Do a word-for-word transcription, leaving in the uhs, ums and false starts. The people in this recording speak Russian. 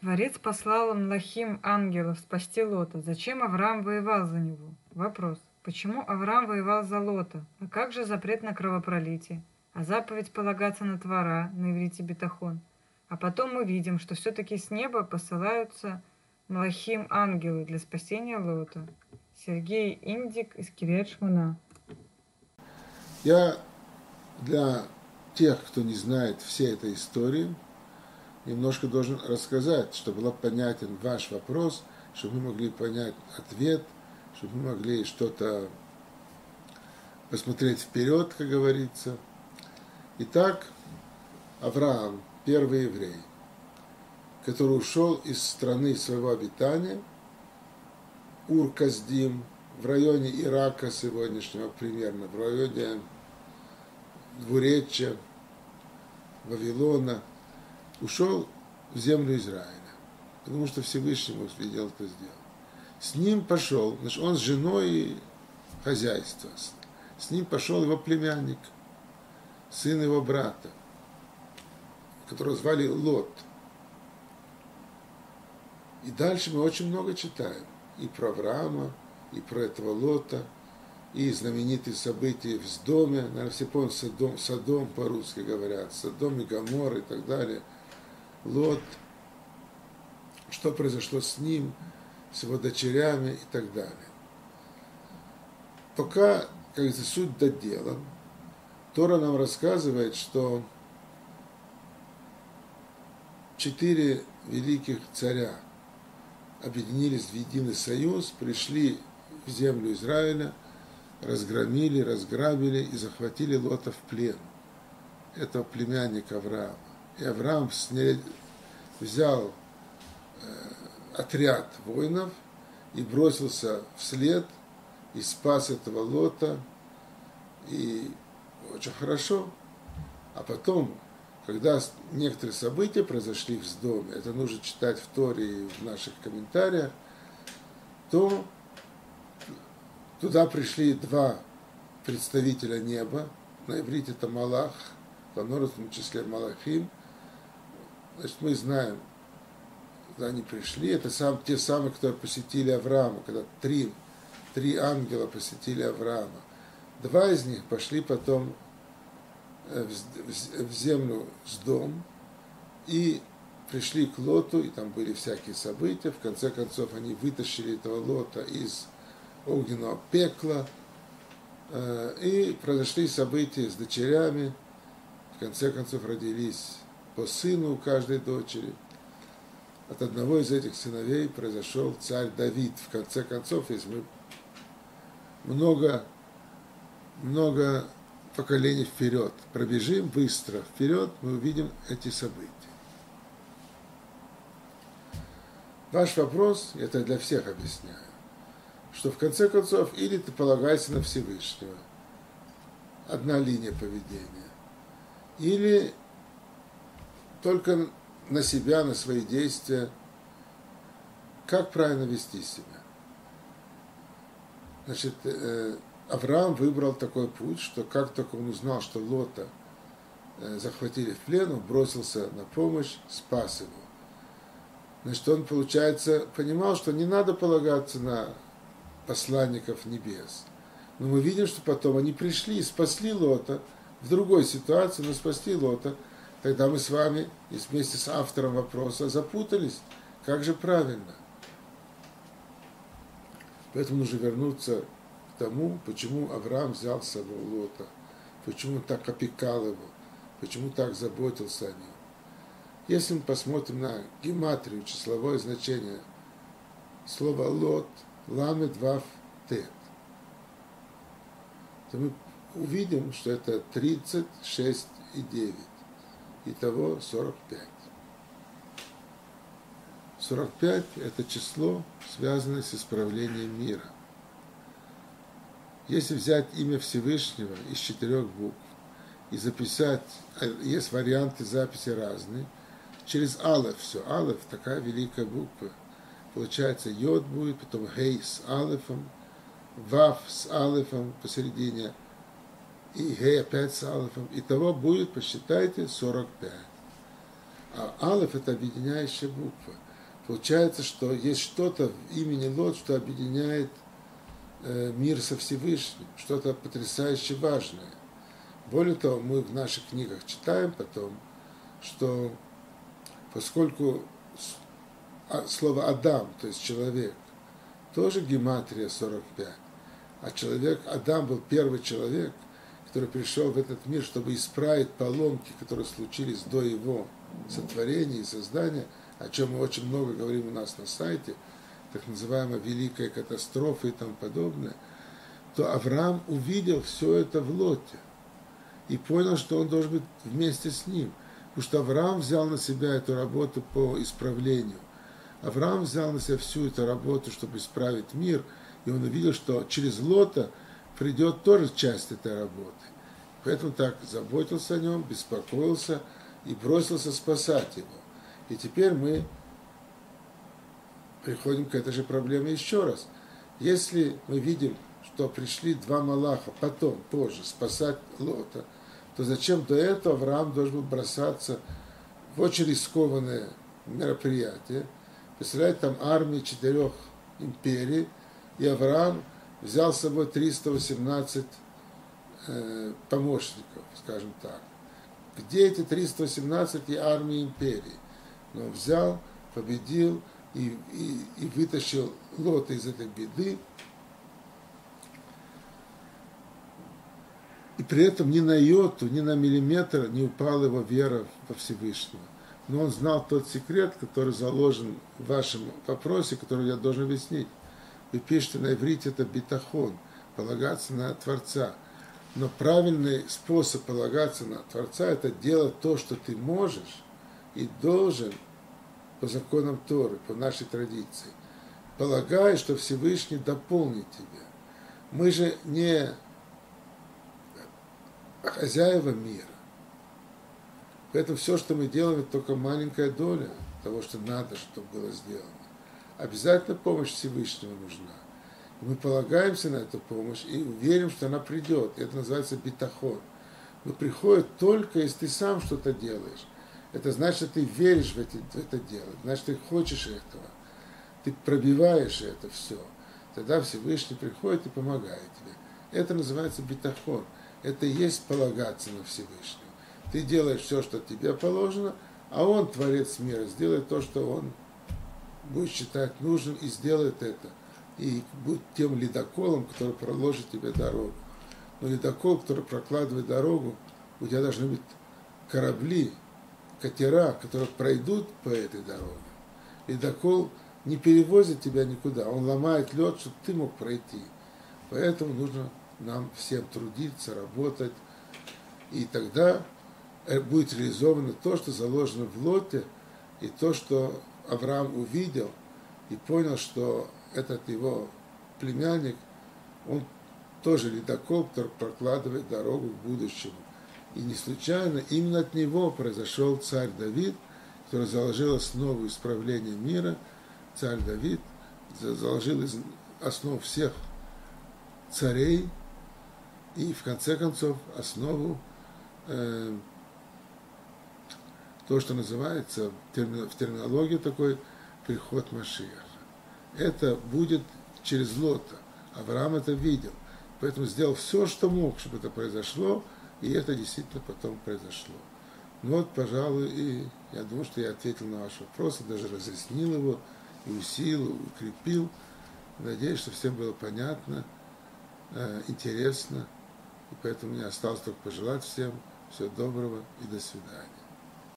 Творец послал Млахим ангелов спасти Лота. Зачем Авраам воевал за него? Вопрос. Почему Авраам воевал за Лота? А как же запрет на кровопролитие? А заповедь полагаться на Твора, на иврите бетахон? А потом мы видим, что все-таки с неба посылаются Млахим ангелы для спасения Лота. Сергей Индик из Кирьят-Шмона. Я для тех, кто не знает всей этой истории, немножко должен рассказать, чтобы был понятен ваш вопрос, чтобы мы могли понять ответ, чтобы мы могли что-то посмотреть вперед, как говорится. Итак, Авраам, первый еврей, который ушел из страны своего обитания, Ур-Каздим, в районе Ирака сегодняшнего примерно, в районе Двуречья, Вавилона, ушел в землю Израиля, потому что Всевышний ему велел это сделать. С ним пошел, значит, он с женой хозяйства, с ним пошел его племянник, сын его брата, которого звали Лот. И дальше мы очень много читаем и про Авраама, и про этого Лота, и знаменитые события в Сдоме, наверное, все помнят Содом, Содом по-русски говорят, Содом и Гоморра и так далее. Лот, что произошло с ним, с его дочерями и так далее. Пока, как говорится, суть до дела, Тора нам рассказывает, что четыре великих царя объединились в единый союз, пришли в землю Израиля, разгромили, разграбили и захватили Лота в плен. Это племянник Авраама. И Авраам взял э, отряд воинов и бросился вслед, и спас этого Лота, и очень хорошо. А потом, когда некоторые события произошли в Сдоме, это нужно читать в Торе и в наших комментариях, то туда пришли два представителя неба, на иврите это Малах, во множественном числе Малахим. Значит, мы знаем, когда они пришли, это сам, те самые, которые посетили Авраама, когда три, три ангела посетили Авраама. Два из них пошли потом в, в, в землю Сдом и пришли к Лоту, и там были всякие события. В конце концов, они вытащили этого Лота из огненного пекла, и произошли события с дочерями. В конце концов, родились по сыну у каждой дочери. От одного из этих сыновей произошел царь Давид. В конце концов, если мы много, много поколений вперед пробежим быстро вперед, мы увидим эти события. Ваш вопрос, это я для всех объясняю, что в конце концов или ты полагаешься на Всевышнего, одна линия поведения, или только на себя, на свои действия, как правильно вести себя. Значит, Авраам выбрал такой путь, что как только он узнал, что Лота захватили в плен, он бросился на помощь, спас его. Значит, он, получается, понимал, что не надо полагаться на посланников небес. Но мы видим, что потом они пришли и спасли Лота в другой ситуации, но спасли Лота. Тогда мы с вами и вместе с автором вопроса запутались, как же правильно. Поэтому нужно вернуться к тому, почему Авраам взял с собой Лота, почему он так опекал его, почему так заботился о нем. Если мы посмотрим на гематрию, числовое значение слова Лот, ламед вав тет, то мы увидим, что это тридцать шесть и девять. Итого сорок пять. сорок пять – это число, связанное с исправлением мира. Если взять имя Всевышнего из четырех букв и записать, есть варианты записи разные, через алеф все. Алеф – такая великая буква. Получается, йод будет, потом гей с алефом, вав с алефом посередине, и гей опять с алефом. Итого будет, посчитайте, сорок пять. А алеф – это объединяющая буква. Получается, что есть что-то в имени Лот, что объединяет э, мир со Всевышним, что-то потрясающе важное. Более того, мы в наших книгах читаем потом, что поскольку слово Адам, то есть человек, тоже гематрия сорок пять, а человек, Адам был первый человек, который пришел в этот мир, чтобы исправить поломки, которые случились до его сотворения и создания, о чем мы очень много говорим у нас на сайте, так называемая великая катастрофа и тому подобное, то Авраам увидел все это в Лоте и понял, что он должен быть вместе с ним. Потому что Авраам взял на себя эту работу по исправлению. Авраам взял на себя всю эту работу, чтобы исправить мир, и он увидел, что через Лота придет тоже часть этой работы. Поэтому так заботился о нем, беспокоился и бросился спасать его. И теперь мы приходим к этой же проблеме еще раз. Если мы видим, что пришли два малаха потом, позже, спасать Лота, то зачем до этого Авраам должен был бросаться в очень рискованное мероприятие? Представляете, там армии четырех империй, и Авраам взял с собой триста восемнадцать э, помощников, скажем так. Где эти триста восемнадцать и армии империи? Но он взял, победил и, и, и вытащил Лота из этой беды. И при этом ни на йоту, ни на миллиметр не упала его вера во Всевышнего. Но он знал тот секрет, который заложен в вашем вопросе, который я должен объяснить. Вы пишете на иврите, это битахон, полагаться на Творца. Но правильный способ полагаться на Творца – это делать то, что ты можешь и должен по законам Торы, по нашей традиции, полагая, что Всевышний дополнит тебя. Мы же не хозяева мира. Поэтому все, что мы делаем, это только маленькая доля того, что надо, чтобы было сделано. Обязательно помощь Всевышнего нужна. И мы полагаемся на эту помощь и верим, что она придет. Это называется битахон. Но приходит только, если ты сам что-то делаешь. Это значит, что ты веришь в, эти, в это дело. Значит, ты хочешь этого. Ты пробиваешь это все. Тогда Всевышний приходит и помогает тебе. Это называется битахон. Это и есть полагаться на Всевышнего. Ты делаешь все, что тебе положено, а он, Творец мира, сделает то, что он будет считать нужным, и сделает это. И будет тем ледоколом, который проложит тебе дорогу. Но ледокол, который прокладывает дорогу, у тебя должны быть корабли, катера, которые пройдут по этой дороге. Ледокол не перевозит тебя никуда, он ломает лед, чтобы ты мог пройти. Поэтому нужно нам всем трудиться, работать, и тогда будет реализовано то, что заложено в Лоте, и то, что Авраам увидел и понял, что этот его племянник, он тоже ледокол, который прокладывает дорогу к будущему. И не случайно именно от него произошел царь Давид, который заложил основу исправления мира. Царь Давид заложил основу всех царей и, в конце концов, основу э, то, что называется в терминологии такой приход Машиаха. Это будет через Лота. Авраам это видел. Поэтому сделал все, что мог, чтобы это произошло, и это действительно потом произошло. Ну вот, пожалуй, и я думаю, что я ответил на ваш вопрос, и даже разъяснил его, и усилил, укрепил. Надеюсь, что всем было понятно, э, интересно, и поэтому мне осталось только пожелать всем всего доброго и до свидания.